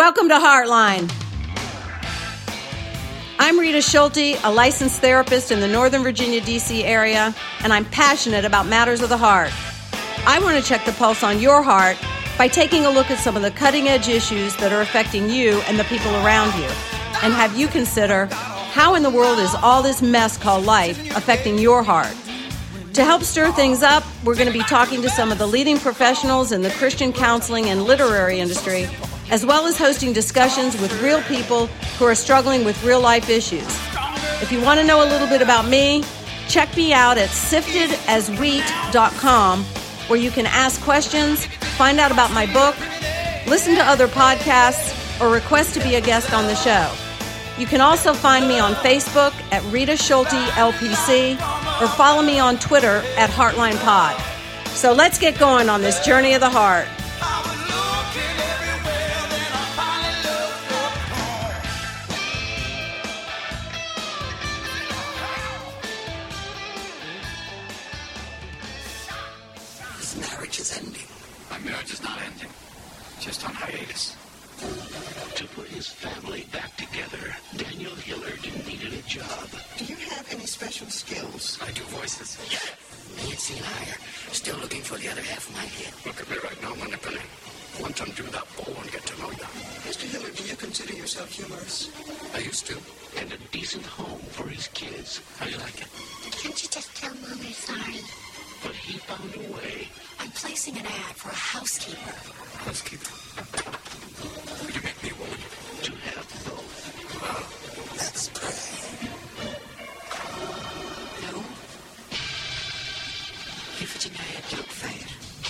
Welcome to Heartline. I'm Rita Schulte, a licensed therapist in the Northern Virginia, D.C. area, and I'm passionate about matters of the heart. I want to check the pulse on your heart by taking a look at some of the cutting-edge issues that are affecting you and the people around you, and have you consider, how in the world is all this mess called life affecting your heart? To help stir things up, we're going to be talking to some of the leading professionals in the Christian counseling and literary industry, as well as hosting discussions with real people who are struggling with real-life issues. If you want to know a little bit about me, check me out at siftedaswheat.com, where you can ask questions, find out about my book, listen to other podcasts, or request to be a guest on the show. You can also find me on Facebook at Rita Schulte LPC, or follow me on Twitter at Heartline Pod. So let's get going on this journey of the heart. Marriage is not ending, just on hiatus. To put his family back together, Daniel Hillard needed a job. Do you have any special skills? I do voices. Yeah. Nancy and I are still looking for the other half of my head. Look at me right now, manipulating. Once undo that bowl and get to know you. Mr. Hillard, do you consider yourself humorous? I used to. And a decent home for his kids. How do you like it? Can't you just tell Mom you're sorry? But he found a way. I'm placing an ad for a housekeeper. Housekeeper? Would you make me a woman? To have both. Wow. Let's pray. No? If it's an ad, look fair.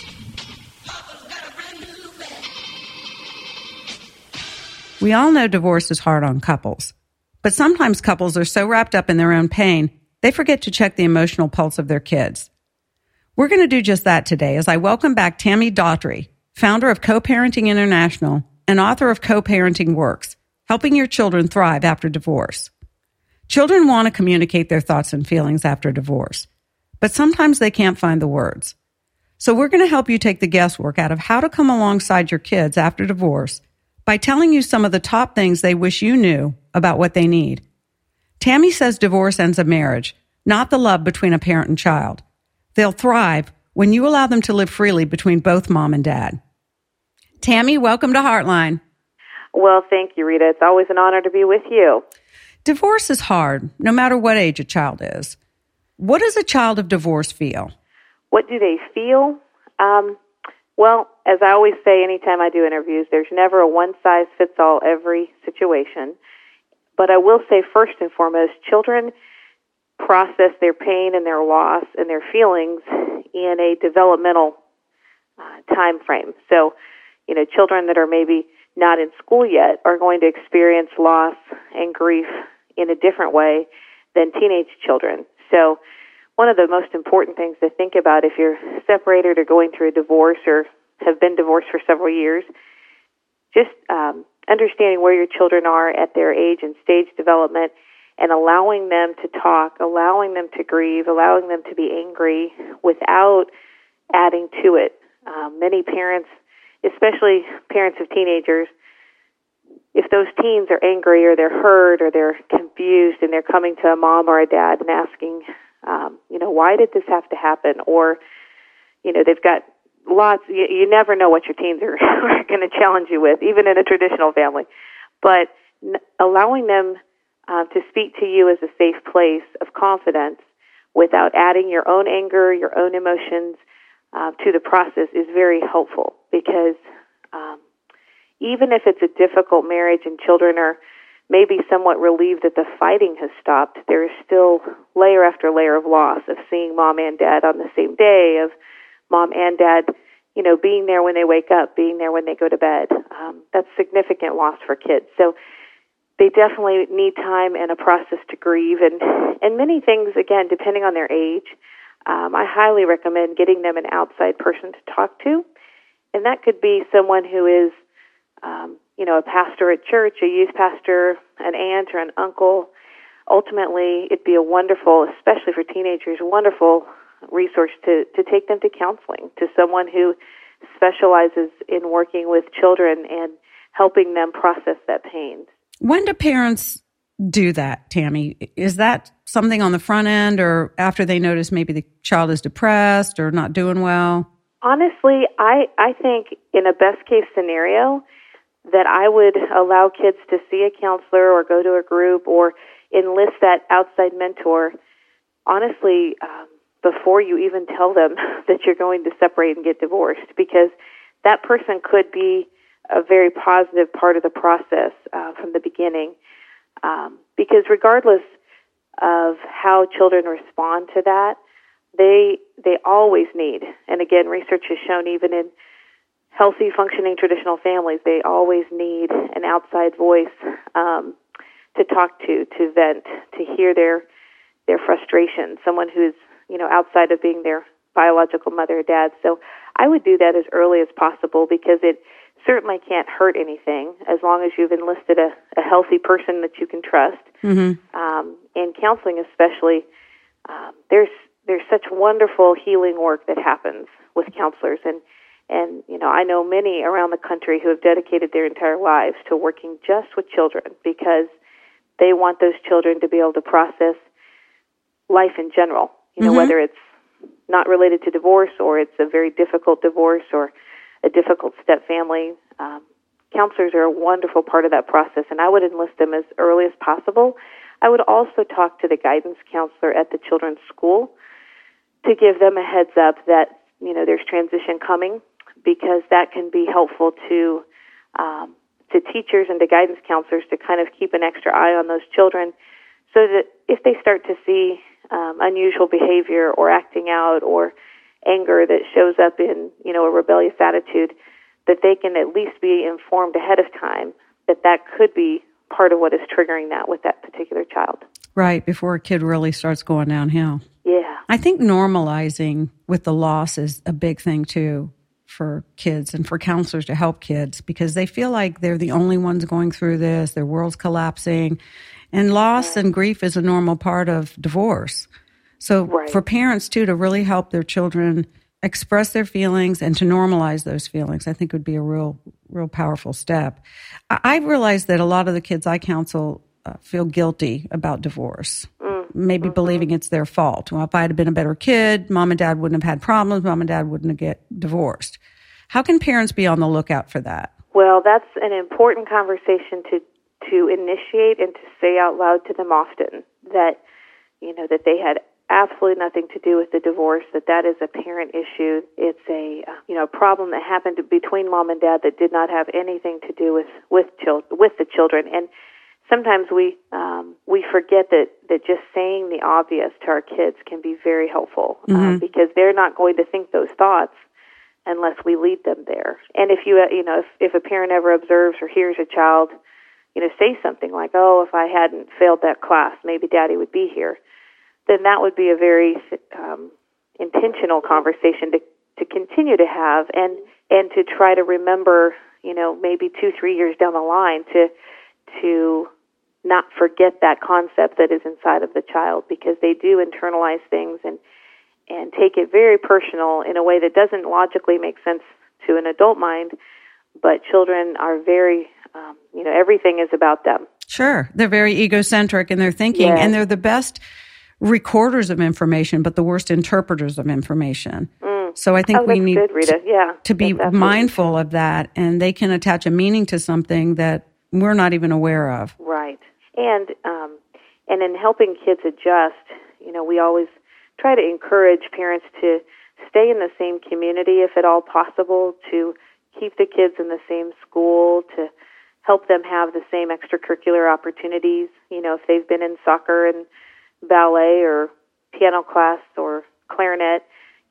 We all know divorce is hard on couples, but sometimes couples are so wrapped up in their own pain, they forget to check the emotional pulse of their kids. We're going to do just that today as I welcome back Tammy Daughtry, founder of Co-Parenting International and author of Co-Parenting Works, Helping Your Children Thrive After Divorce. Children want to communicate their thoughts and feelings after divorce, but sometimes they can't find the words. So we're going to help you take the guesswork out of how to come alongside your kids after divorce by telling you some of the top things they wish you knew about what they need. Tammy says divorce ends a marriage, not the love between a parent and child. They'll thrive when you allow them to live freely between both mom and dad. Tammy, welcome to Heartline. Well, thank you, Rita. It's always an honor to be with you. Divorce is hard, no matter what age a child is. What does a child of divorce feel? What do they feel? Well, as I always say anytime I do interviews, there's never a one-size-fits-all every situation. But I will say first and foremost, children process their pain and their loss and their feelings in a developmental time frame. So, children that are maybe not in school yet are going to experience loss and grief in a different way than teenage children. So one of the most important things to think about if you're separated or going through a divorce or have been divorced for several years, just understanding where your children are at their age and stage development and allowing them to talk, allowing them to grieve, allowing them to be angry without adding to it. Many parents, especially parents of teenagers, if those teens are angry or they're hurt or they're confused and they're coming to a mom or a dad and asking, why did this have to happen? Or, they've got lots, you never know what your teens are going to challenge you with, even in a traditional family. But allowing them to speak to you as a safe place of confidence without adding your own anger, your own emotions to the process is very helpful because even if it's a difficult marriage and children are maybe somewhat relieved that the fighting has stopped, there is still layer after layer of loss of seeing mom and dad on the same day, of mom and dad, being there when they wake up, being there when they go to bed. That's significant loss for kids. So they definitely need time and a process to grieve. And many things, again, depending on their age, I highly recommend getting them an outside person to talk to. And that could be someone who is, a pastor at church, a youth pastor, an aunt or an uncle. Ultimately, it'd be a wonderful, especially for teenagers, wonderful resource to take them to counseling, to someone who specializes in working with children and helping them process that pain. When do parents do that, Tammy? Is that something on the front end or after they notice maybe the child is depressed or not doing well? Honestly, I think in a best case scenario that I would allow kids to see a counselor or go to a group or enlist that outside mentor, honestly, before you even tell them that you're going to separate and get divorced, because that person could be a very positive part of the process from the beginning. Because regardless of how children respond to that, they always need, and again, research has shown even in healthy, functioning traditional families, they always need an outside voice to talk to vent, to hear their frustration, someone who's, outside of being their biological mother or dad. So I would do that as early as possible because it certainly can't hurt anything as long as you've enlisted a healthy person that you can trust. Mm-hmm. In counseling especially, there's such wonderful healing work that happens with counselors. And I know many around the country who have dedicated their entire lives to working just with children because they want those children to be able to process life in general, mm-hmm. whether it's not related to divorce or it's a very difficult divorce or a difficult step family. Counselors are a wonderful part of that process, and I would enlist them as early as possible. I would also talk to the guidance counselor at the children's school to give them a heads up that, there's transition coming, because that can be helpful to teachers and to guidance counselors to kind of keep an extra eye on those children so that if they start to see unusual behavior or acting out or anger that shows up in, a rebellious attitude, that they can at least be informed ahead of time that could be part of what is triggering that with that particular child. Right, before a kid really starts going downhill. Yeah. I think normalizing with the loss is a big thing, too, for kids and for counselors to help kids because they feel like they're the only ones going through this, their world's collapsing. And loss and grief is a normal part of divorce. So for parents, too, to really help their children express their feelings and to normalize those feelings, I think would be a real powerful step. I realize that a lot of the kids I counsel feel guilty about divorce, maybe believing it's their fault. Well, if I had been a better kid, mom and dad wouldn't have had problems, mom and dad wouldn't have get divorced. How can parents be on the lookout for that? Well, that's an important conversation to initiate and to say out loud to them often that, that they had absolutely nothing to do with the divorce, that is a parent issue. It's a problem that happened between mom and dad that did not have anything to do with the children. And sometimes we forget that just saying the obvious to our kids can be very helpful because they're not going to think those thoughts unless we lead them there. And if if a parent ever observes or hears a child, say something like, "Oh, if I hadn't failed that class, maybe Daddy would be here," then that would be a very intentional conversation to continue to have and to try to remember, maybe 2-3 years down the line to not forget that concept that is inside of the child, because they do internalize things and take it very personal in a way that doesn't logically make sense to an adult mind, but children are very, everything is about them. Sure. They're very egocentric in their thinking, and they're the best recorders of information, but the worst interpreters of information. So I think we need to be mindful of that, and they can attach a meaning to something that we're not even aware of. Right. And in helping kids adjust, we always try to encourage parents to stay in the same community if at all possible, to keep the kids in the same school, to help them have the same extracurricular opportunities. If they've been in soccer and ballet or piano class or clarinet,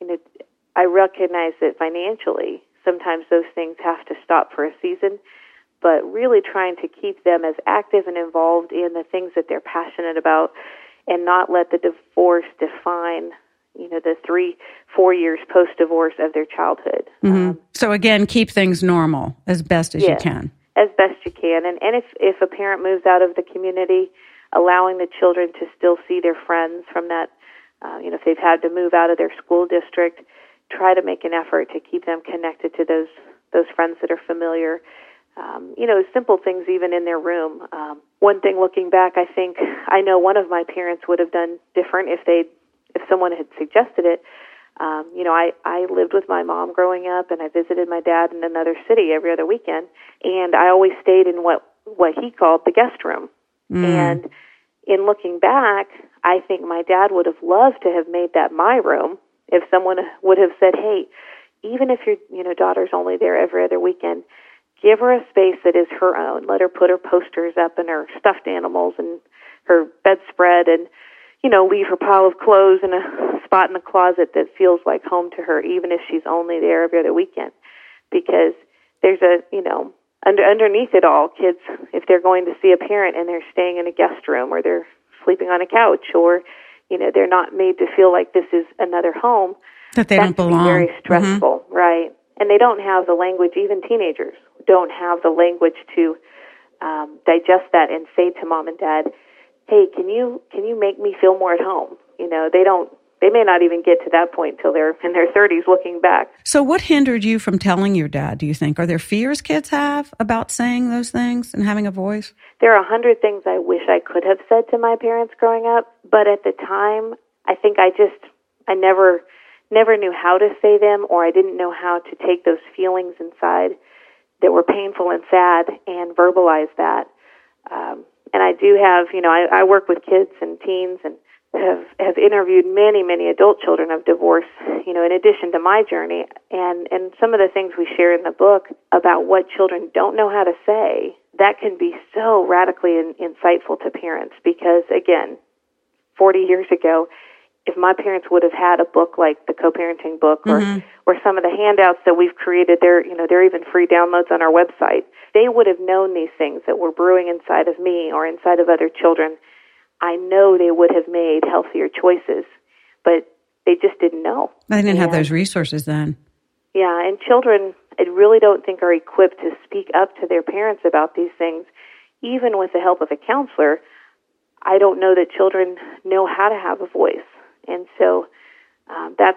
I recognize that financially sometimes those things have to stop for a season, but really trying to keep them as active and involved in the things that they're passionate about and not let the divorce define, the 3-4 years post-divorce of their childhood. So again, keep things normal as best as you can. As best you can. And if a parent moves out of the community, allowing the children to still see their friends from that, if they've had to move out of their school district, try to make an effort to keep them connected to those friends that are familiar. simple things even in their room. One thing looking back, I know one of my parents would have done different if someone had suggested it. I lived with my mom growing up, and I visited my dad in another city every other weekend, and I always stayed in what he called the guest room. And in looking back, I think my dad would have loved to have made that my room if someone would have said, hey, even if your daughter's only there every other weekend, give her a space that is her own. Let her put her posters up and her stuffed animals and her bedspread and, leave her pile of clothes in a spot in the closet that feels like home to her, even if she's only there every other weekend. Because there's underneath it all, kids, if they're going to see a parent and they're staying in a guest room or they're sleeping on a couch or, they're not made to feel like this is another home, that they don't belong. Very stressful, right? And they don't have the language, even teenagers don't have the language to digest that and say to mom and dad, hey, can you make me feel more at home? They may not even get to that point till they're in their 30s looking back. So what hindered you from telling your dad, do you think? Are there fears kids have about saying those things and having a voice? There are 100 things I wish I could have said to my parents growing up, but at the time, I think I never knew how to say them, or I didn't know how to take those feelings inside that were painful and sad and verbalize that. And I do have, I work with kids and teens and have interviewed many, many adult children of divorce, in addition to my journey. And some of the things we share in the book about what children don't know how to say, that can be so radically insightful to parents because, again, 40 years ago, if my parents would have had a book like the co-parenting book or some of the handouts that we've created, they're even free downloads on our website, they would have known these things that were brewing inside of me or inside of other children. I know they would have made healthier choices, but they just didn't know. They didn't have those resources then. Yeah, and children, I really don't think are equipped to speak up to their parents about these things. Even with the help of a counselor, I don't know that children know how to have a voice. And so that's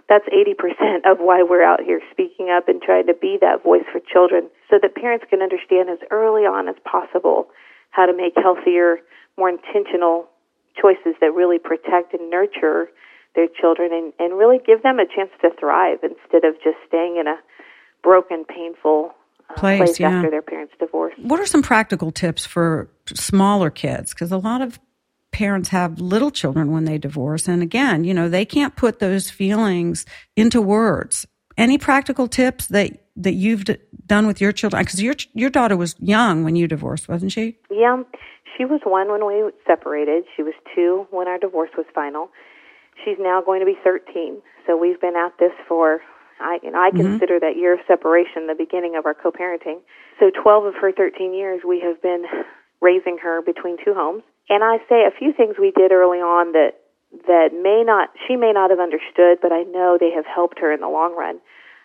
80% of why we're out here speaking up and trying to be that voice for children so that parents can understand as early on as possible how to make healthier, more intentional choices that really protect and nurture their children and really give them a chance to thrive instead of just staying in a broken, painful place after their parents' divorce. What are some practical tips for smaller kids? Because a lot of parents have little children when they divorce. And again, they can't put those feelings into words. Any practical tips that you've done with your children? Because your daughter was young when you divorced, wasn't she? Yeah, she was 1 when we separated. She was 2 when our divorce was final. She's now going to be 13. So we've been at this for, I consider that year of separation the beginning of our co-parenting. So 12 of her 13 years we have been raising her between 2 homes. And I say a few things we did early on that she may not have understood, but I know they have helped her in the long run.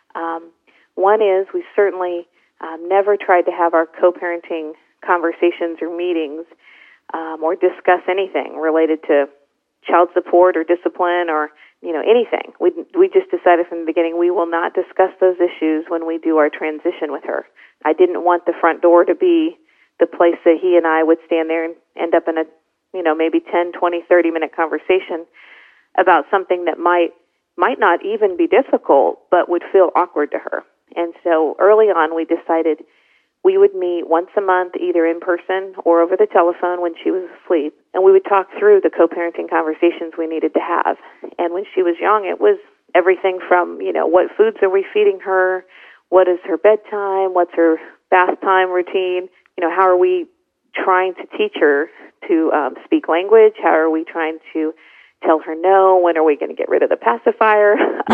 One is we certainly never tried to have our co-parenting conversations or meetings or discuss anything related to child support or discipline or anything. We just decided from the beginning we will not discuss those issues when we do our transition with her. I didn't want the front door to be the place that he and I would stand there and end up in a, maybe 10, 20, 30-minute conversation about something that might not even be difficult, but would feel awkward to her. And so early on, we decided we would meet once a month, either in person or over the telephone when she was asleep, and we would talk through the co-parenting conversations we needed to have. And when she was young, it was everything from, what foods are we feeding her, what is her bedtime, what's her bath time routine, how are we trying to teach her to speak language? How are we trying to tell her no? When are we going to get rid of the pacifier?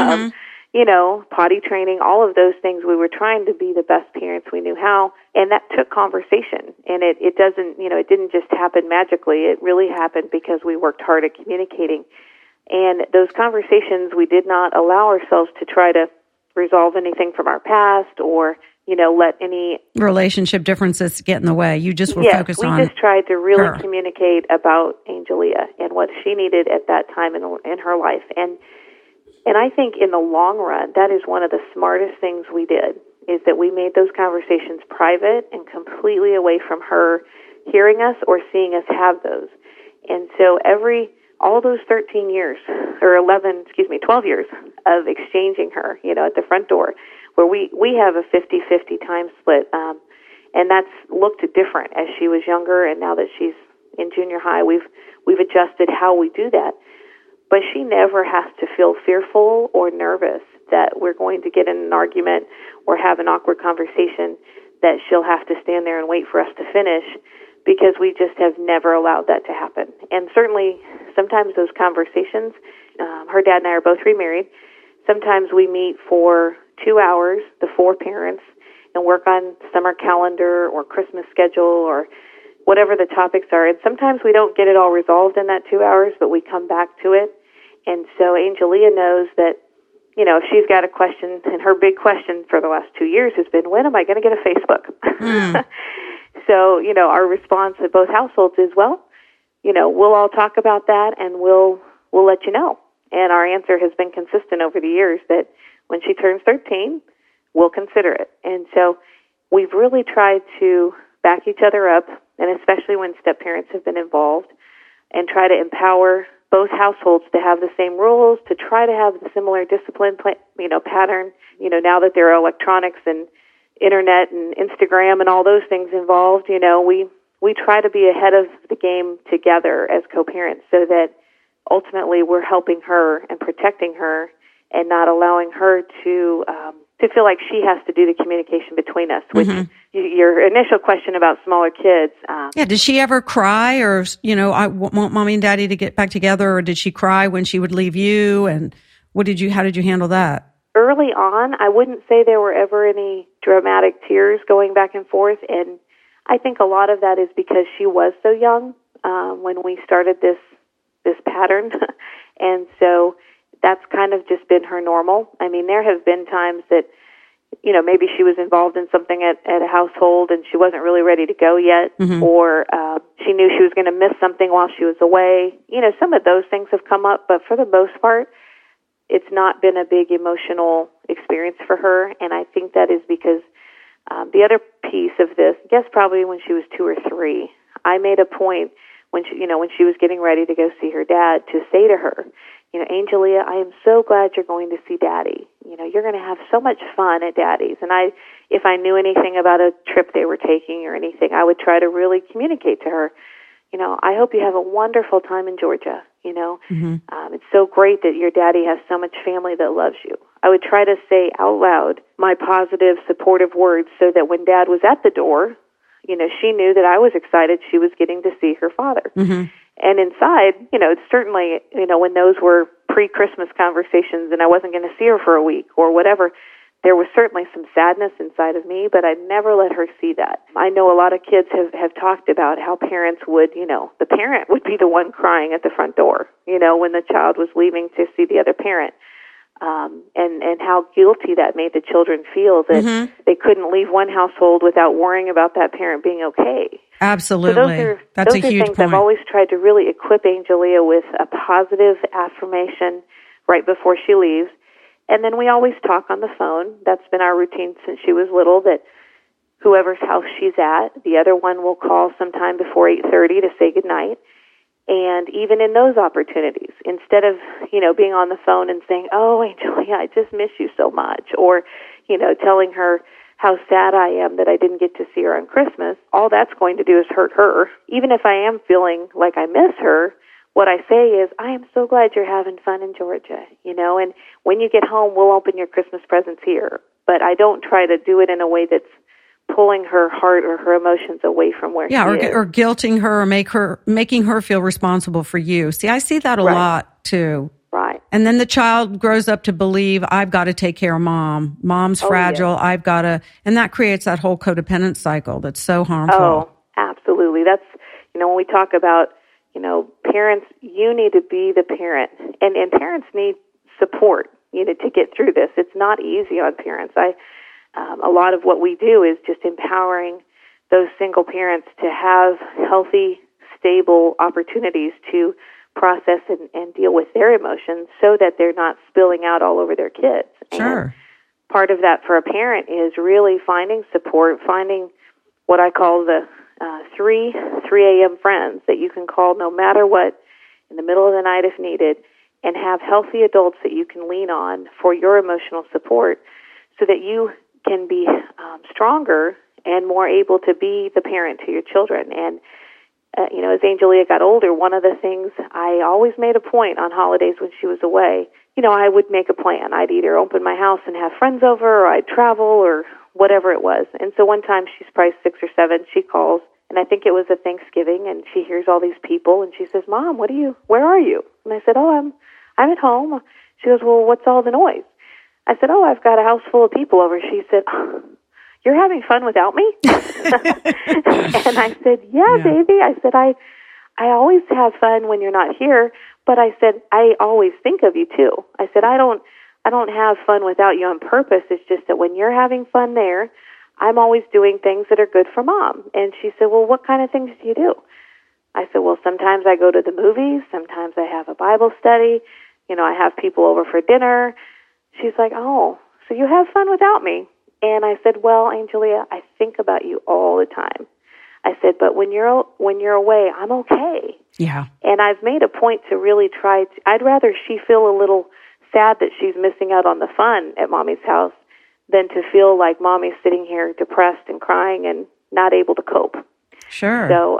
Potty training, all of those things. We were trying to be the best parents we knew how, and that took conversation. And it didn't just happen magically. It really happened because we worked hard at communicating. And those conversations, we did not allow ourselves to try to resolve anything from our past or let any relationship differences get in the way. You just were focused on we just tried to really her. communicate about Angelia and what she needed at that time in her life. And I think in the long run, that is one of the smartest things we did, is that we made those conversations private and completely away from her hearing us or seeing us have those. And so all those 13 years, or 12 years of exchanging her, at the front door, where we have a 50-50 time split, and that's looked different as she was younger, and now that she's in junior high, we've adjusted how we do that. But she never has to feel fearful or nervous that we're going to get in an argument or have an awkward conversation that she'll have to stand there and wait for us to finish, because we just have never allowed that to happen. And certainly, sometimes those conversations, her dad and I are both remarried. Sometimes we meet for 2 hours, the 4 parents, and work on summer calendar or Christmas schedule or whatever the topics are. And sometimes we don't get it all resolved in that 2 hours, but we come back to it. And so Angelia knows that, if she's got a question, and her big question for the last 2 years has been, when am I going to get a Facebook? So, our response at both households is, well, we'll all talk about that and we'll let you know. And our answer has been consistent over the years that when she turns 13, we'll consider it. And so we've really tried to back each other up, and especially when step-parents have been involved, and try to empower both households to have the same rules, to try to have the similar discipline, pattern. Now that there are electronics and internet and Instagram and all those things involved, we try to be ahead of the game together as co-parents, so that ultimately we're helping her and protecting her and not allowing her to feel like she has to do the communication between us, which your initial question about smaller kids. Did she ever cry or, I want mommy and daddy to get back together, or did she cry when she would leave you? And how did you handle that? Early on, I wouldn't say there were ever any dramatic tears going back and forth, and I think a lot of that is because she was so young when we started this pattern, and so that's kind of just been her normal. I mean, there have been times that, maybe she was involved in something at a household and she wasn't really ready to go yet, or she knew she was going to miss something while she was away. Some of those things have come up, but for the most part, it's not been a big emotional experience for her, and I think that is because the other piece of this, I guess probably when she was 2 or 3, I made a point when she was getting ready to go see her dad to say to her, Angelia, I am so glad you're going to see Daddy. You're going to have so much fun at Daddy's. And if I knew anything about a trip they were taking or anything, I would try to really communicate to her, I hope you have a wonderful time in Georgia. It's so great that your daddy has so much family that loves you. I would try to say out loud my positive, supportive words so that when Dad was at the door, she knew that I was excited she was getting to see her father. And inside, certainly, when those were pre-Christmas conversations and I wasn't going to see her for a week or whatever, there was certainly some sadness inside of me, but I never let her see that. I know a lot of kids have talked about how parents would, the parent would be the one crying at the front door, when the child was leaving to see the other parent. And how guilty that made the children feel that they couldn't leave one household without worrying about that parent being okay. Absolutely. So That's those a huge things point. I've always tried to really equip Angelia with a positive affirmation right before she leaves. And then we always talk on the phone. That's been our routine since she was little, that whoever's house she's at, the other one will call sometime before 8:30 to say goodnight. And even in those opportunities, instead of, being on the phone and saying, oh, Angelia, I just miss you so much, or, telling her how sad I am that I didn't get to see her on Christmas, all that's going to do is hurt her. Even if I am feeling like I miss her, what I say is, I am so glad you're having fun in Georgia, and when you get home, we'll open your Christmas presents here. But I don't try to do it in a way that's pulling her heart or her emotions away from where she is. Or guilting her or making her feel responsible for you. See, I see that a lot too. Right. And then the child grows up to believe, I've got to take care of mom. Mom's fragile. Yeah. I've got to, and that creates that whole codependent cycle that's so harmful. Oh, absolutely. That's, when we talk about, parents, you need to be the parent. And parents need support, to get through this. It's not easy on parents. A lot of what we do is just empowering those single parents to have healthy, stable opportunities to process and deal with their emotions so that they're not spilling out all over their kids. Sure. And part of that for a parent is really finding support, finding what I call the 3 a.m. friends that you can call no matter what in the middle of the night if needed, and have healthy adults that you can lean on for your emotional support so that you can be stronger and more able to be the parent to your children. And, as Angelia got older, one of the things I always made a point on holidays when she was away, I would make a plan. I'd either open my house and have friends over, or I'd travel, or whatever it was. And so one time, she's probably 6 or 7, she calls, and I think it was a Thanksgiving, and she hears all these people, and she says, "Mom, where are you?" And I said, "Oh, I'm at home." She goes, "Well, what's all the noise?" I said, "Oh, I've got a house full of people over." She said, "Oh, you're having fun without me?" And I said, yeah, baby. I said, I always have fun when you're not here, but I said, I always think of you too. I said, I don't have fun without you on purpose. It's just that when you're having fun there, I'm always doing things that are good for Mom. And she said, "Well, what kind of things do you do?" I said, "Well, sometimes I go to the movies. Sometimes I have a Bible study. I have people over for dinner." She's like, "Oh, so you have fun without me?" And I said, "Well, Angelia, I think about you all the time." I said, "But when you're away, I'm okay." Yeah. And I've made a point to really I'd rather she feel a little sad that she's missing out on the fun at Mommy's house than to feel like Mommy's sitting here depressed and crying and not able to cope. Sure. So,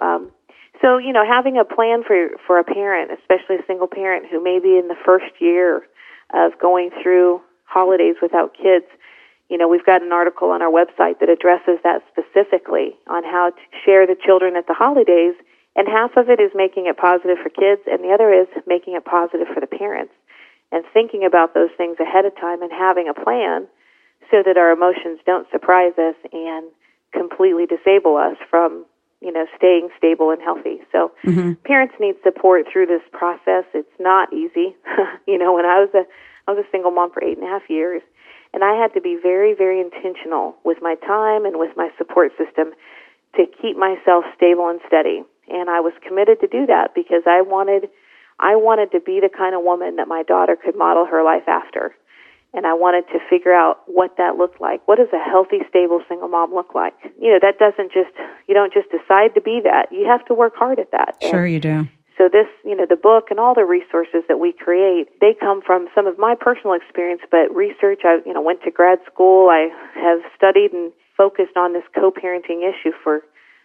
having a plan for a parent, especially a single parent who may be in the first year of going through holidays without kids, we've got an article on our website that addresses that specifically on how to share the children at the holidays, and half of it is making it positive for kids, and the other is making it positive for the parents, and thinking about those things ahead of time and having a plan so that our emotions don't surprise us and completely disable us from staying stable and healthy. So parents need support through this process. It's not easy. When I was a single mom for 8.5 years, and I had to be very, very intentional with my time and with my support system to keep myself stable and steady. And I was committed to do that because I wanted to be the kind of woman that my daughter could model her life after. And I wanted to figure out what that looked like. What does a healthy, stable single mom look like? That doesn't you don't just decide to be that. You have to work hard at that. Sure you do. So this, the book and all the resources that we create, they come from some of my personal experience, but research. I, went to grad school. I have studied and focused on this co-parenting issue for,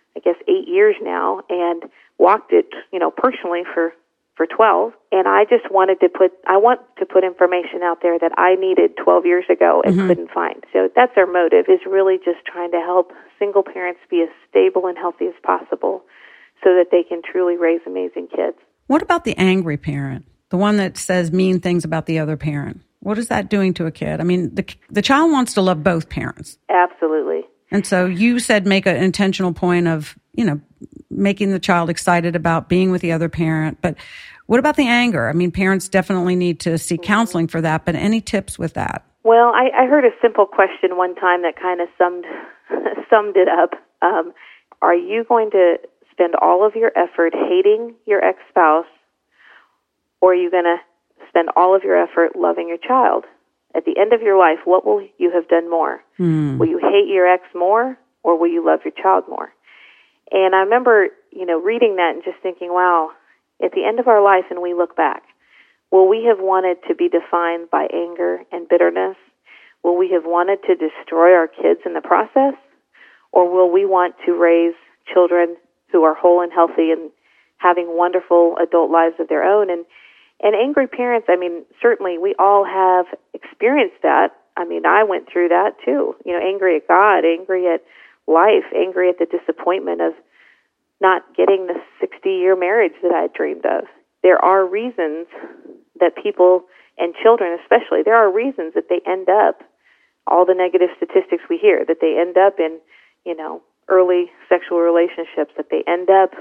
8 years now, and walked it, personally for 12. And I just wanted to put information out there that I needed 12 years ago and couldn't find. So that's our motive, is really just trying to help single parents be as stable and healthy as possible so that they can truly raise amazing kids. What about the angry parent, the one that says mean things about the other parent? What is that doing to a kid? I mean, the child wants to love both parents. Absolutely. And so you said make an intentional point of, making the child excited about being with the other parent. But what about the anger? I mean, parents definitely need to seek counseling for that, but any tips with that? Well, I heard a simple question one time that kind of summed it up. Are you going to spend all of your effort hating your ex-spouse, or are you going to spend all of your effort loving your child? At the end of your life, what will you have done more? Will you hate your ex more, or will you love your child more? And I remember, reading that and just thinking, wow, at the end of our life and we look back, will we have wanted to be defined by anger and bitterness? Will we have wanted to destroy our kids in the process? Or will we want to raise children who are whole and healthy and having wonderful adult lives of their own? And angry parents, certainly we all have experienced that. I went through that too. Angry at God, angry at life, angry at the disappointment of not getting the 60-year marriage that I had dreamed of. There are reasons that people, and children especially, there are reasons that they end up, all the negative statistics we hear, that they end up in, early sexual relationships, that they end up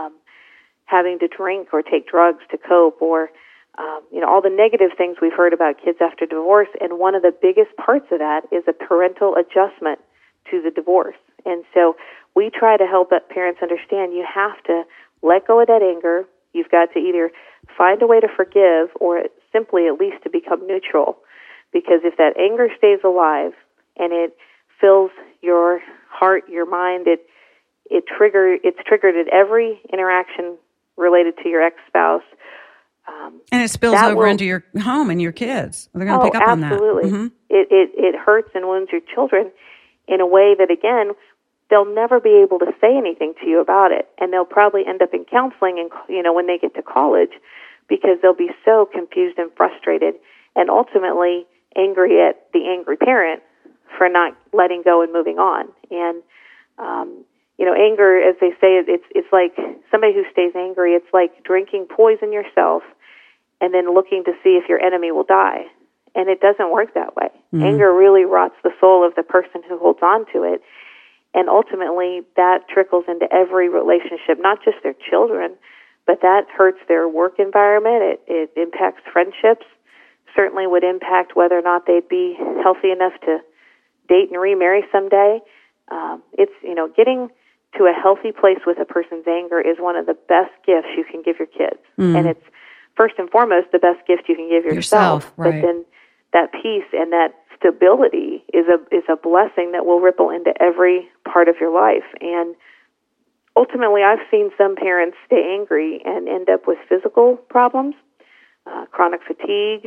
having to drink or take drugs to cope, or all the negative things we've heard about kids after divorce. And one of the biggest parts of that is a parental adjustment to the divorce. And so we try to help parents understand you have to let go of that anger. You've got to either find a way to forgive or simply at least to become neutral, because if that anger stays alive and it fills your heart, your mind, it's triggered at every interaction related to your ex-spouse. And it spills over into your home and your kids. They're going to pick up on that. Absolutely. Mm-hmm. It hurts and wounds your children in a way that, again, they'll never be able to say anything to you about it. And they'll probably end up in counseling and, when they get to college, because they'll be so confused and frustrated and ultimately angry at the angry parent for not letting go and moving on. And, anger, as they say, it's like somebody who stays angry. It's like drinking poison yourself and then looking to see if your enemy will die. And it doesn't work that way. Mm-hmm. Anger really rots the soul of the person who holds on to it. And ultimately, that trickles into every relationship, not just their children, but that hurts their work environment. It impacts friendships, certainly would impact whether or not they'd be healthy enough to date and remarry someday. It's, getting to a healthy place with a person's anger is one of the best gifts you can give your kids. And it's first and foremost the best gift you can give yourself. Right. But then that peace and that stability is a blessing that will ripple into every part of your life. And ultimately, I've seen some parents stay angry and end up with physical problems, chronic fatigue,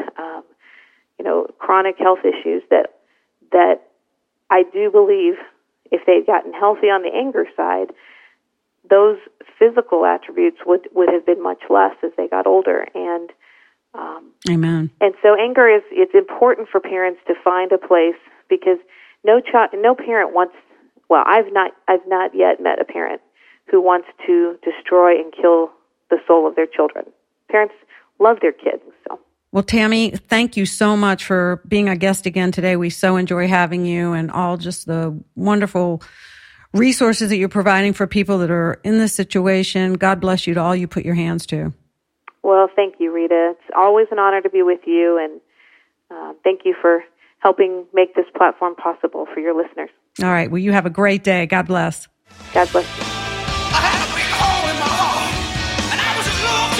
chronic health issues that I do believe if they'd gotten healthy on the anger side, those physical attributes would have been much less as they got older. And Amen. And so anger it's important for parents to find a place, because no parent wants. Well, I've not yet met a parent who wants to destroy and kill the soul of their children. Parents love their kids. So. Well, Tammy, thank you so much for being a guest again today. We so enjoy having you and all just the wonderful resources that you're providing for people that are in this situation. God bless you to all you put your hands to. Well, thank you, Rita. It's always an honor to be with you, and thank you for helping make this platform possible for your listeners. All right. Well, you have a great day. God bless. God bless you. I had a big hole in my heart, and I was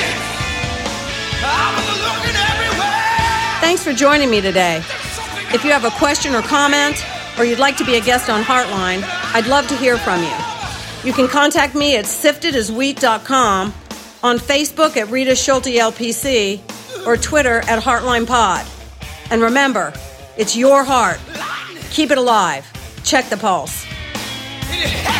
looking everywhere. Thanks for joining me today. If you have a question or comment, or you'd like to be a guest on Heartline, I'd love to hear from you. You can contact me at siftedaswheat.com, on Facebook at Rita Schulte LPC, or Twitter at Heartline Pod. And remember, it's your heart. Keep it alive. Check the pulse.